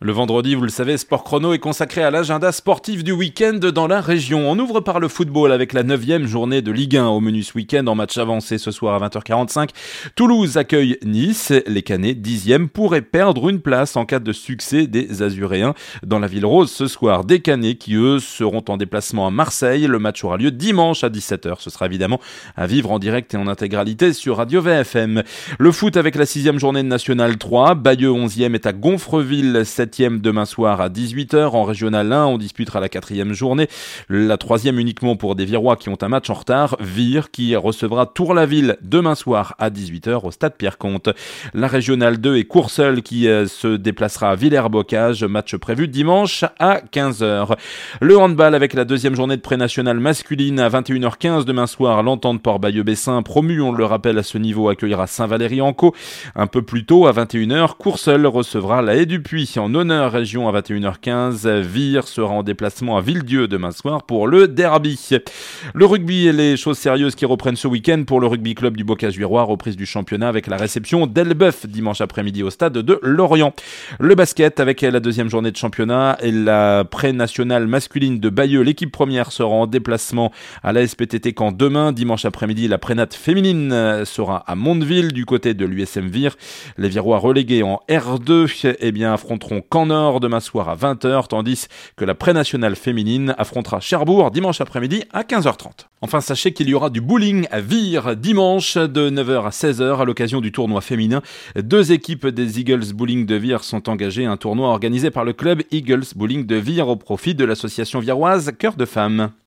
Le vendredi, vous le savez, Sport Chrono est consacré à l'agenda sportif du week-end dans la région. On ouvre par le football avec la 9e journée de Ligue 1 au menu ce week-end en match avancé ce soir à 20h45. Toulouse accueille Nice. Les Canets, 10e, pourraient perdre une place en cas de succès des Azuréens dans la Ville Rose ce soir. Des Canets qui, eux, seront en déplacement à Marseille. Le match aura lieu dimanche à 17h. Ce sera évidemment à vivre en direct et en intégralité sur Radio VFM. Le foot avec la 6e journée de National 3. Bayeux, 11e, est à Gonfreville, 7e demain soir à 18h. En Régional 1, on disputera la 4e journée. La 3e uniquement pour des Virois qui ont un match en retard. Vire qui recevra Tour-la-Ville demain soir à 18h au stade Pierre-Comte. La Régionale 2 et Courseulles qui se déplacera à Villers-Bocage. Match prévu dimanche à 15h. Le handball avec la 2e journée de pré-nationale masculine à 21h15 demain soir. L'Entente Port-Bayeux-Bessin, promu, on le rappelle à ce niveau, accueillera Saint-Valery-en-Caux. Un peu plus tôt, à 21h, Courseulles recevra la Haie-du-Puy. En honneur région à 21h15, Vire sera en déplacement à Villedieu demain soir pour le derby. Le rugby et les choses sérieuses qui reprennent ce week-end pour le rugby club du Bocage-Virois, reprise du championnat avec la réception d'Elbeuf dimanche après-midi au stade de Lorient. Le basket avec la 2e journée de championnat et la pré-nationale masculine de Bayeux. L'équipe première sera en déplacement à la SPTT Caen demain. Dimanche après-midi, la prénat féminine sera à Mondeville du côté de l'USM Vire. Les Virois relégués en R2 affronteront Caen Nord demain soir à 20h, tandis que la pré-nationale féminine affrontera Cherbourg dimanche après-midi à 15h30. Enfin, sachez qu'il y aura du bowling à Vire dimanche de 9h à 16h à l'occasion du tournoi féminin. 2 équipes des Eagles Bowling de Vire sont engagées, un tournoi organisé par le club Eagles Bowling de Vire au profit de l'association viroise Cœur de Femmes.